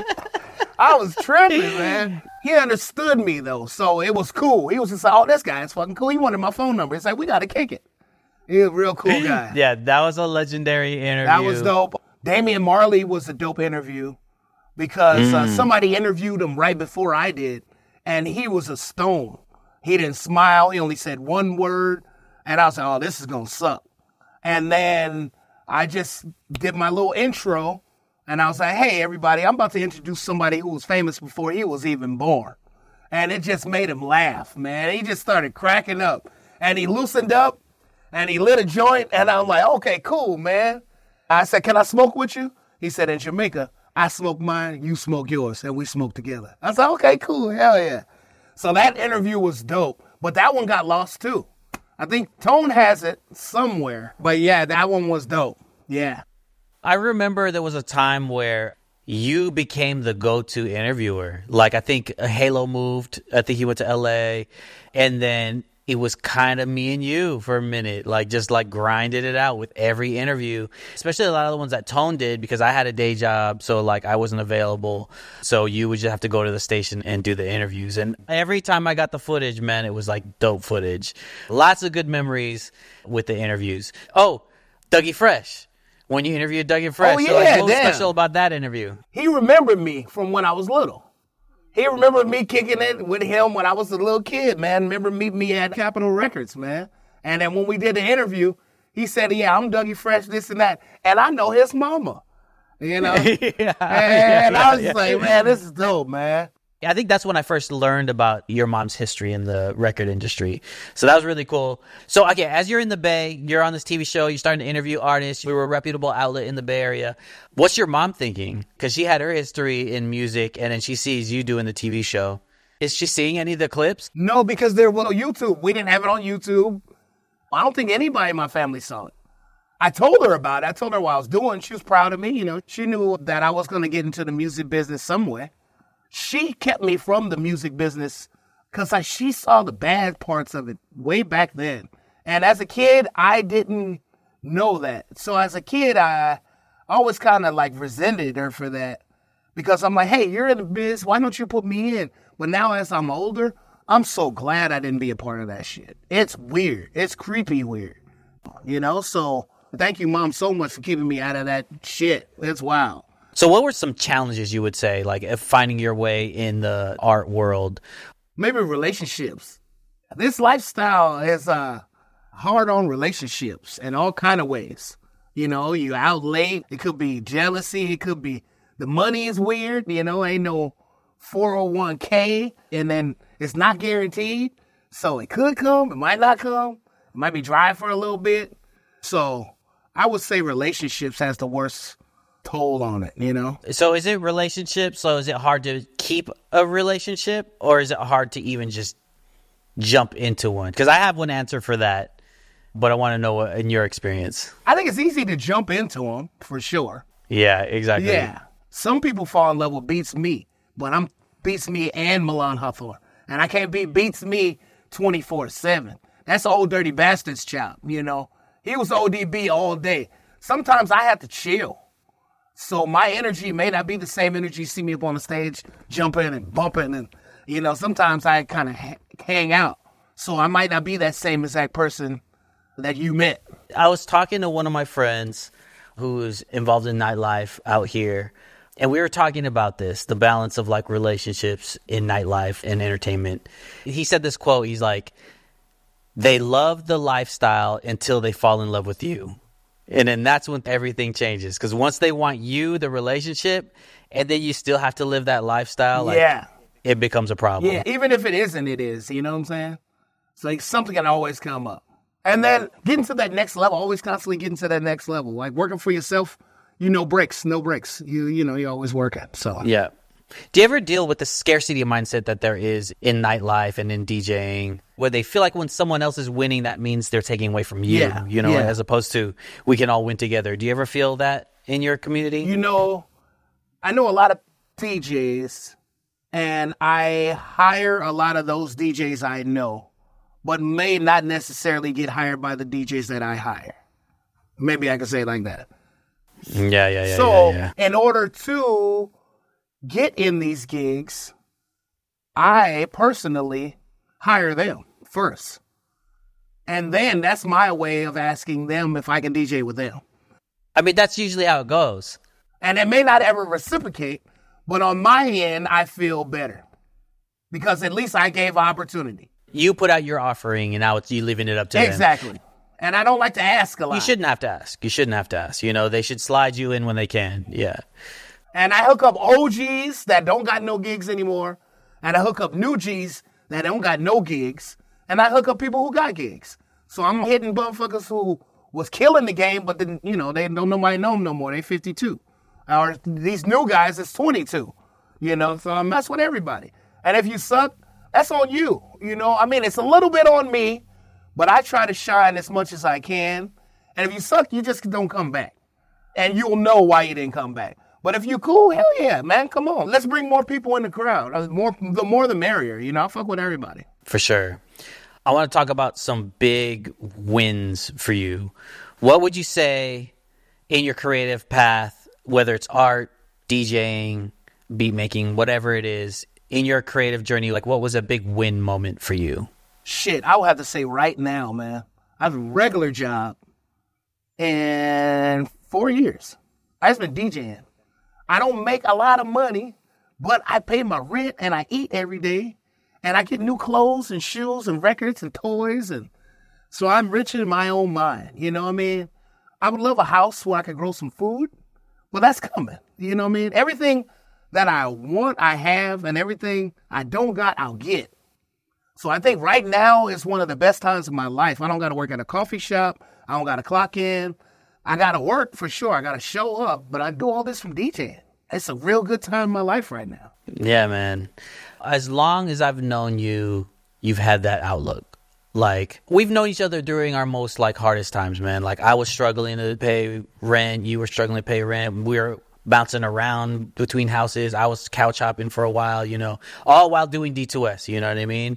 A: I was tripping, man. He understood me, though, so it was cool. He was just like, oh, this guy is fucking cool. He wanted my phone number. He's like, we got to kick it. He was a real cool guy.
B: Yeah, that was a legendary interview.
A: That was dope. Damian Marley was a dope interview because mm. uh, somebody interviewed him right before I did, and he was a stone. He didn't smile. He only said one word, and I was like, oh, this is going to suck. And then I just did my little intro, and I was like, hey, everybody, I'm about to introduce somebody who was famous before he was even born. And it just made him laugh, man. He just started cracking up. And he loosened up, and he lit a joint, and I'm like, okay, cool, man. I said, can I smoke with you? He said, in Jamaica, I smoke mine, you smoke yours, and we smoke together. I said, okay, cool, hell yeah. So that interview was dope, but that one got lost, too. I think Tone has it somewhere, but yeah, that one was dope, yeah.
B: I remember there was a time where you became the go-to interviewer. Like, I think Halo moved. I think he went to L A. And then it was kind of me and you for a minute. Like, just, like, grinded it out with every interview. Especially a lot of the ones that Tone did because I had a day job. So, like, I wasn't available. So you would just have to go to the station and do the interviews. And every time I got the footage, man, it was, like, dope footage. Lots of good memories with the interviews. Oh, Dougie Fresh. When you interviewed Dougie Fresh,
A: oh, yeah,
B: so like, what was
A: damn.
B: special about that interview?
A: He remembered me from when I was little. He remembered me kicking it with him when I was a little kid, man. Remember meeting me at Capitol Records, man. And then when we did the interview, he said, yeah, I'm Dougie Fresh, this and that. And I know his mama, you know? yeah, and yeah, I was yeah. like, man, this is dope, man.
B: Yeah, I think that's when I first learned about your mom's history in the record industry. So that was really cool. So, okay, as you're in the Bay, you're on this T V show, you're starting to interview artists. We were a reputable outlet in the Bay Area. What's your mom thinking? Because she had her history in music, and then she sees you doing the T V show. Is she seeing any of the clips?
A: No, because they're on YouTube. We didn't have it on YouTube. I don't think anybody in my family saw it. I told her about it. I told her what I was doing. She was proud of me. You know, she knew that I was going to get into the music business some way. She kept me from the music business because she saw the bad parts of it way back then. And as a kid, I didn't know that. So as a kid, I always kind of like resented her for that because I'm like, hey, you're in the biz. Why don't you put me in? But now as I'm older, I'm so glad I didn't be a part of that shit. It's weird. It's creepy weird. You know, so thank you, Mom, so much for keeping me out of that shit. It's wild.
B: So what were some challenges you would say, like finding your way in the art world?
A: Maybe relationships. This lifestyle is uh, hard on relationships in all kind of ways. You know, you out late. It could be jealousy. It could be the money is weird. You know, ain't no four oh one k, and then it's not guaranteed. So it could come. It might not come. It might be dry for a little bit. So I would say relationships has the worst toll on it, you know?
B: So is it relationships? So is it hard to keep a relationship, or is it hard to even just jump into one? Because I have one answer for that, but I want to know what, in your experience.
A: I think it's easy to jump into them, for sure.
B: Yeah, exactly.
A: Yeah. Some people fall in love with Beats Me, but I'm Beats Me and Milan Hawthorne. And I can't be Beats Me twenty-four seven. That's Old Dirty Bastard's chop, you know? He was O D B all day. Sometimes I have to chill. So my energy may not be the same energy you see me up on the stage jumping and bumping. And, you know, sometimes I kind of ha- hang out. So I might not be that same exact person that you met.
B: I was talking to one of my friends who's involved in nightlife out here. And we were talking about this, the balance of like relationships in nightlife and entertainment. He said this quote. He's like, they love the lifestyle until they fall in love with you. And then that's when everything changes. Because once they want you, the relationship, and then you still have to live that lifestyle, like,
A: yeah,
B: it becomes a problem.
A: Yeah, even if it isn't, it is. You know what I'm saying? It's like something can always come up. And then getting to that next level, always constantly getting to that next level. Like working for yourself, you know breaks, no breaks. You you know, you're always working. So
B: yeah. Do you ever deal with the scarcity mindset that there is in nightlife and in DJing, where they feel like when someone else is winning, that means they're taking away from you,
A: Yeah,
B: you know,
A: yeah.
B: as opposed to we can all win together. Do you ever feel that in your community?
A: You know, I know a lot of D Js, and I hire a lot of those D Js I know, but may not necessarily get hired by the D Js that I hire. Maybe I could say it like that.
B: Yeah, yeah, yeah.
A: So,
B: yeah, yeah.
A: in order to get in these gigs, I personally hire them first. And then that's my way of asking them if I can D J with them.
B: I mean, that's usually how it goes.
A: And it may not ever reciprocate, but on my end, I feel better. Because at least I gave opportunity.
B: You put out your offering, and now it's you leaving it up to them.
A: Exactly. And I don't like to ask a lot.
B: You shouldn't have to ask. You shouldn't have to ask. You know, they should slide you in when they can. Yeah.
A: And I hook up O Gs that don't got no gigs anymore. And I hook up new Gs that don't got no gigs. And I hook up people who got gigs. So I'm hitting motherfuckers who was killing the game, but then, you know, they don't nobody know them no more. They fifty-two. Or these new guys is twenty-two. You know, so I mess with everybody. And if you suck, that's on you. You know, I mean, it's a little bit on me, but I try to shine as much as I can. And if you suck, you just don't come back. And you'll know why you didn't come back. But if you cool, hell yeah, man, come on. Let's bring more people in the crowd. Uh, More, the more the merrier, you know. I fuck with everybody.
B: For sure. I want to talk about some big wins for you. What would you say in your creative path, whether it's art, DJing, beat making, whatever it is, in your creative journey, like what was a big win moment for you?
A: Shit, I would have to say right now, man. I have a regular job in four years. I just been DJing. I don't make a lot of money, but I pay my rent and I eat every day. And I get new clothes and shoes and records and toys. And so I'm rich in my own mind. You know what I mean? I would love a house where I could grow some food. Well, that's coming. You know what I mean? Everything that I want, I have. And everything I don't got, I'll get. So I think right now is one of the best times of my life. I don't got to work at a coffee shop. I don't got to clock in. I got to work for sure. I got to show up. But I do all this from DJing. It's a real good time in my life right now.
B: Yeah, man. As long as I've known you, you've had that outlook. Like, we've known each other during our most, like, hardest times, man. Like, I was struggling to pay rent. You were struggling to pay rent. We were bouncing around between houses. I was couch hopping for a while, you know, all while doing D two S, you know what I mean?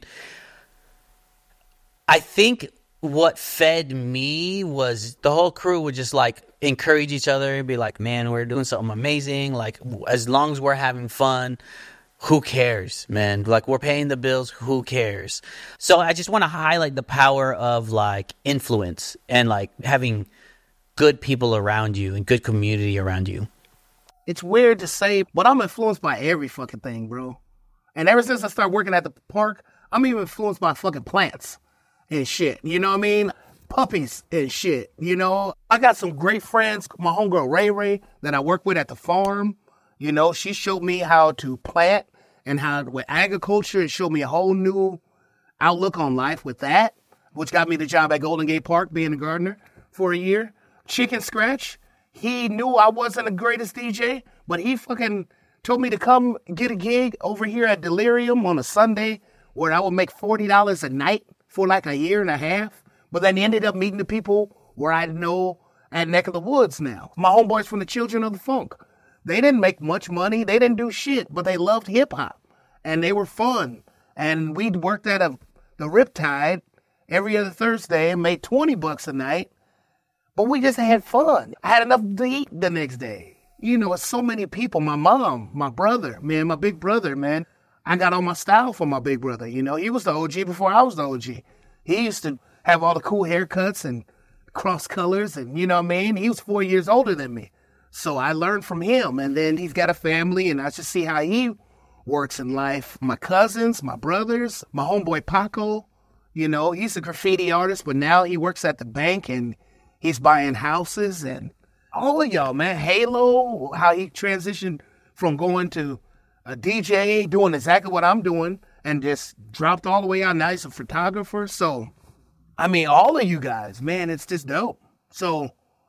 B: I think what fed me was the whole crew would just, like, encourage each other and be like, man, we're doing something amazing. Like, as long as we're having fun, who cares, man? Like, we're paying the bills, who cares? So I just want to highlight the power of, like, influence and, like, having good people around you and good community around you.
A: It's weird to say, but I'm influenced by every fucking thing, bro. And ever since I started working at the park, I'm even influenced by fucking plants and shit. You know what I mean? Puppies and shit. You know, I got some great friends. My homegirl Ray Ray that I work with at the farm. You know, she showed me how to plant and how with agriculture. It showed me a whole new outlook on life with that, which got me the job at Golden Gate Park being a gardener for a year. Chicken Scratch. He knew I wasn't the greatest D J, but he fucking told me to come get a gig over here at Delirium on a Sunday where I would make forty dollars a night for like a year and a half. But then ended up meeting the people where I know at Neck of the Woods now. My homeboys from the Children of the Funk. They didn't make much money. They didn't do shit, but they loved hip-hop. And they were fun. And we worked at a, the Riptide every other Thursday and made twenty bucks a night. But we just had fun. I had enough to eat the next day. You know, it's so many people. My mom, my brother, man, my big brother, man. I got all my style from my big brother. You know, he was the O G before I was the O G. He used to have all the cool haircuts and cross colors and, you know what I mean? He was four years older than me. So I learned from him. And then he's got a family and I just see how he works in life. My cousins, my brothers, my homeboy Paco, you know, he's a graffiti artist, but now he works at the bank and he's buying houses. And all of y'all, man, Halo, how he transitioned from going to a D J, doing exactly what I'm doing, and just dropped all the way out. Now he's a photographer. So, I mean, all of you guys, man, it's just dope. So,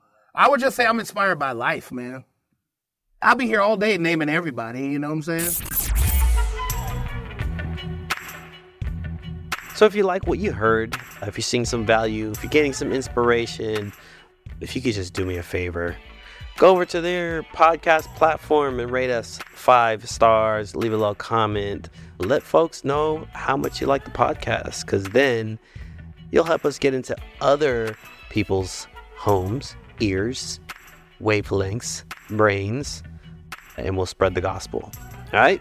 A: I would just say I'm inspired by life, man. I'll be here all day naming everybody, you know what I'm saying?
B: So if you like what you heard, if you're seeing some value, if you're getting some inspiration, if you could just do me a favor, go over to their podcast platform and rate us five stars, leave a little comment, let folks know how much you like the podcast, because then you'll help us get into other people's homes, ears, wavelengths, brains, and we'll spread the gospel. All right?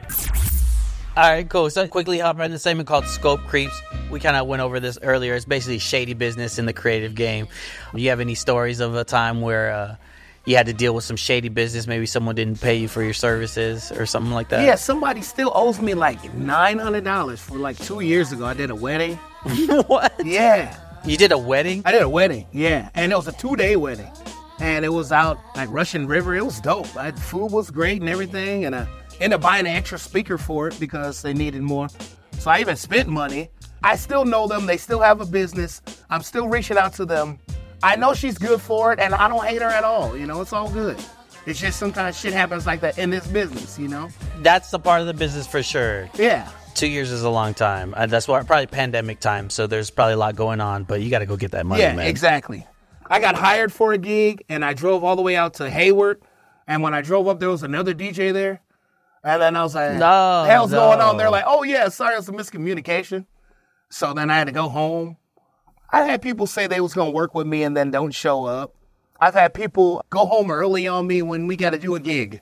B: All right, cool. So quickly hop on the segment called Scope Creeps. We kind of went over this earlier. It's basically shady business in the creative game. Do you have any stories of a time where uh, you had to deal with some shady business? Maybe someone didn't pay you for your services or something like that?
A: Yeah, somebody still owes me like nine hundred dollars for like two years ago. I did a wedding.
B: What?
A: Yeah.
B: You did a wedding?
A: I did a wedding, yeah. And it was a two-day wedding. And it was out like Russian River. It was dope. I, food was great and everything. And I ended up buying an extra speaker for it because they needed more. So I even spent money. I still know them. They still have a business. I'm still reaching out to them. I know she's good for it, and I don't hate her at all. You know, it's all good. It's just sometimes shit happens like that in this business, you know?
B: That's the part of the business for sure.
A: Yeah.
B: Two years is a long time. Uh, that's why probably pandemic time, so there's probably a lot going on, but you got to go get that money,
A: yeah,
B: man.
A: Exactly. I got hired for a gig, and I drove all the way out to Hayward, and when I drove up, there was another D J there. And then I was like,
B: no,
A: the hell's
B: no.
A: going on? They're like, oh, yeah, sorry, it's a miscommunication. So then I had to go home. I had people say they was going to work with me and then don't show up. I've had people go home early on me when we got to do a gig.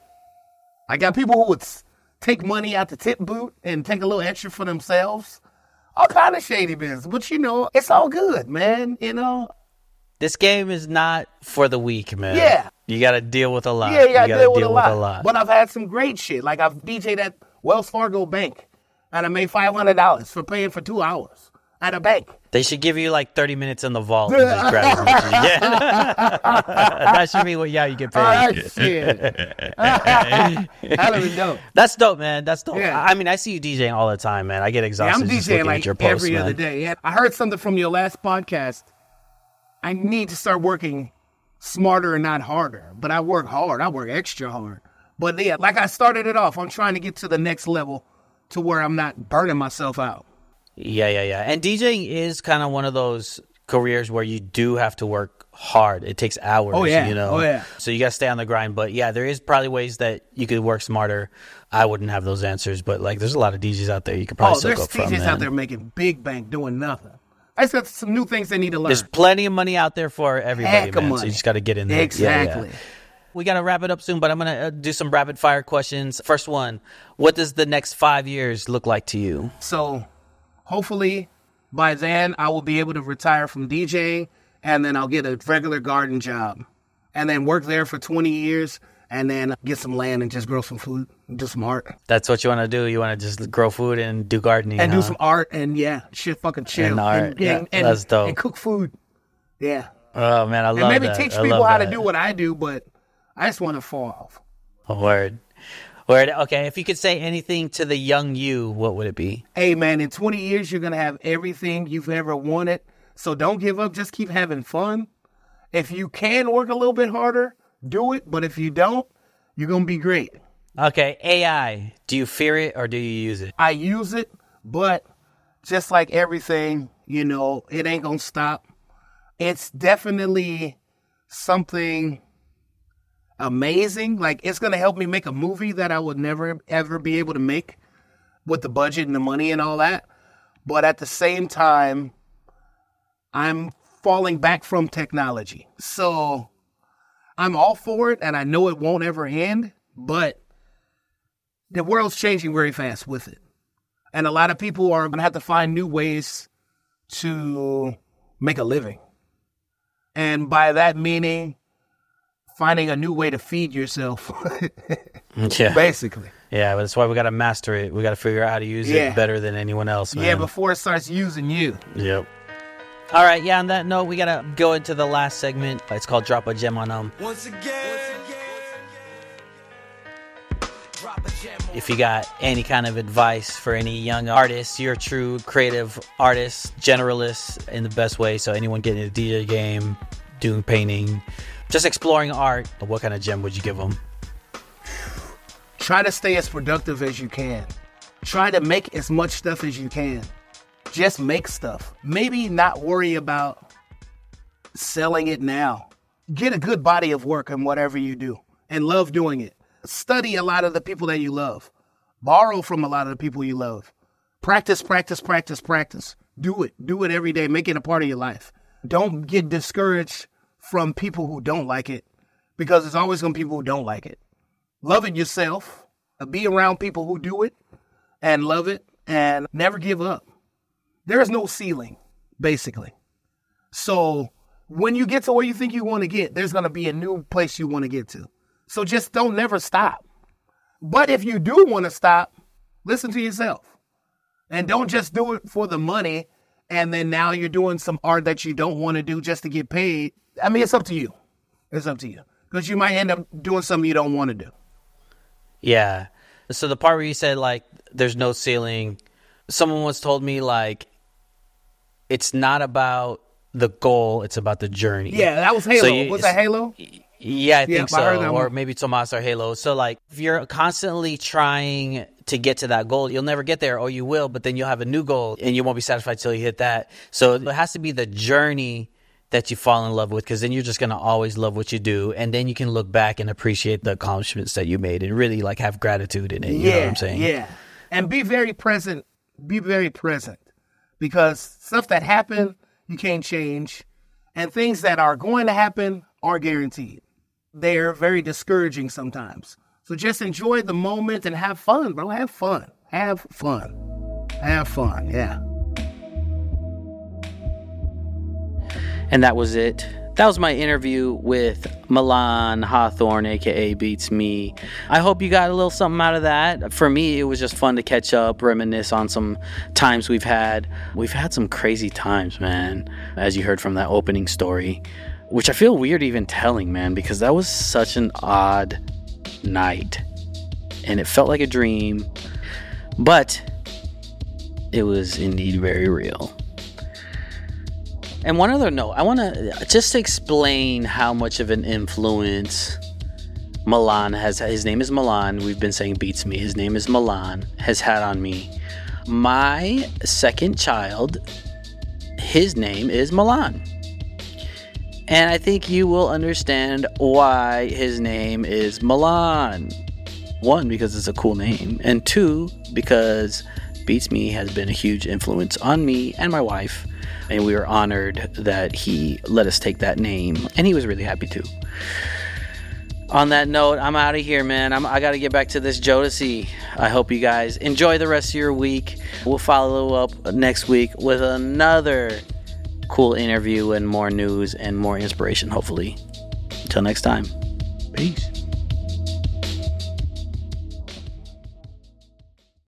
A: I got people who would take money out the tip boot and take a little extra for themselves. All kind of shady business. But, you know, it's all good, man, you know.
B: This game is not for the weak, man.
A: Yeah.
B: You got to deal with a lot.
A: Yeah, you got to deal, with,
B: deal
A: a,
B: with
A: lot.
B: a lot.
A: But I've had some great shit. Like I've D J'd at Wells Fargo Bank, and I made five hundred dollars for paying for two hours at a bank.
B: They should give you like thirty minutes in the vault and just grab as much as you can. That should be what, yeah, you get paid.
A: Oh, that shit. That would be dope.
B: That's dope, man. That's dope.
A: Yeah.
B: I mean, I see you DJing all the time, man. I get
A: Yeah,
B: exhausted
A: I'm
B: just
A: DJing
B: looking
A: like
B: at your posts,
A: every
B: man.
A: other day. Yeah. I heard something from your last podcast. I need to start working smarter and not harder. But I work hard. I work extra hard. But yeah, like I started it off, I'm trying to get to the next level to where I'm not burning myself out.
B: Yeah, yeah, yeah. And DJing is kind of one of those careers where you do have to work hard. It takes hours,
A: Oh, yeah.
B: you know.
A: Oh, yeah.
B: So you got to stay on the grind. But yeah, there is probably ways that you could work smarter. I wouldn't have those answers, but like there's a lot of D Js out there you could probably
A: Oh,
B: soak
A: there's
B: up from,
A: D Js
B: man.
A: out there making big bank doing nothing. I just got some new things they need to learn.
B: There's plenty of money out there for everybody,
A: Heck of
B: man. So
A: money.
B: you just got to get in there.
A: Exactly.
B: Yeah, yeah. We got to wrap it up soon, but I'm going to uh, do some rapid fire questions. First one, what does the next five years look like to you?
A: So hopefully by then I will be able to retire from DJing, and then I'll get a regular garden job and then work there for twenty years and then get some land and just grow some food and do some art.
B: That's what you want to do? You want to just grow food and do gardening,
A: And
B: huh?
A: do some art and, yeah, shit fucking chill.
B: And art.
A: And,
B: Yeah,
A: and, and,
B: that's dope.
A: And cook food. Yeah.
B: Oh, man, I love
A: And maybe
B: that.
A: teach
B: I
A: people
B: love
A: how
B: that.
A: to do what I do, but I just want to fall off.
B: Oh, word. Word. Okay, if you could say anything to the young you, what would it be?
A: Hey, man, in twenty years, you're going to have everything you've ever wanted. So don't give up. Just keep having fun. If you can work a little bit harder, do it. But if you don't, you're going to be great.
B: Okay, A I. Do you fear it or do you use it?
A: I use it, but just like everything, you know, it ain't going to stop. It's definitely something amazing. Like, it's going to help me make a movie that I would never, ever be able to make with the budget and the money and all that. But at the same time, I'm falling back from technology. So I'm all for it, and I know it won't ever end, but the world's changing very fast with it. And a lot of people are going to have to find new ways to make a living. And by that meaning, finding a new way to feed yourself.
B: Yeah.
A: Basically.
B: Yeah, but that's why we got to master it. We got to figure out how to use
A: Yeah.
B: it better than anyone else, man.
A: Yeah, before it starts using you.
B: Yep. All right, yeah, on that note, we got to go into the last segment. It's called Drop a Gem on Them.
F: Once again,
B: If you got any kind of advice for any young artists, you're a true creative artist, generalist in the best way. So anyone getting into the D J game, doing painting, just exploring art, what kind of gem would you give them?
A: Try to stay as productive as you can. Try to make as much stuff as you can. Just make stuff. Maybe not worry about selling it now. Get a good body of work in whatever you do and love doing it. Study a lot of the people that you love. Borrow from a lot of the people you love. Practice, practice, practice, practice. Do it. Do it every day. Make it a part of your life. Don't get discouraged from people who don't like it, because there's always going to be people who don't like it. Love it yourself. Be around people who do it and love it, and never give up. There is no ceiling, basically. So when you get to where you think you want to get, there's going to be a new place you want to get to. So just don't never stop. But if you do want to stop, listen to yourself. And don't just do it for the money, and then now you're doing some art that you don't want to do just to get paid. I mean, it's up to you. It's up to you. Because you might end up doing something you don't want to do.
B: Yeah. So the part where you said, like, there's no ceiling, someone once told me, like, it's not about the goal, it's about the journey.
A: Yeah, that was Halo.
B: So you,
A: was that Halo?
B: Yeah, I
A: Yeah,
B: think
A: I heard
B: so.
A: that
B: Or
A: one.
B: maybe Tomas or Halo. So, like, if you're constantly trying to get to that goal, you'll never get there, or you will, but then you'll have a new goal, and you won't be satisfied till you hit that. So it has to be the journey that you fall in love with, because then you're just going to always love what you do, and then you can look back and appreciate the accomplishments that you made and really, like, have gratitude in it. You
A: yeah,
B: know what I'm saying?
A: Yeah. And be very present. Be very present. Because stuff that happened, you can't change. And things that are going to happen are guaranteed. They're very discouraging sometimes. So just enjoy the moment and have fun, bro. Have fun. Have fun. Have fun. Yeah.
B: And that was it. That was my interview with Milan Hawthorne, aka Beats Me. I hope you got a little something out of that. For me, it was just fun to catch up, reminisce on some times we've had. We've had some crazy times, man, as you heard from that opening story, which I feel weird even telling, man, because that was such an odd night. And it felt like a dream, but it was indeed very real. And one other note, I want to just explain how much of an influence Milan has. His name is Milan. We've been saying Beats Me. His name is Milan. Has had on me. My second child, his name is Milan. And I think you will understand why his name is Milan. One, because it's a cool name. And two, because Beats Me has been a huge influence on me and my wife. And we were honored that he let us take that name. And he was really happy too. On that note, I'm out of here, man. I'm, I got to get back to this Jodeci. I hope you guys enjoy the rest of your week. We'll follow up next week with another cool interview and more news and more inspiration, hopefully. Until next time. Peace.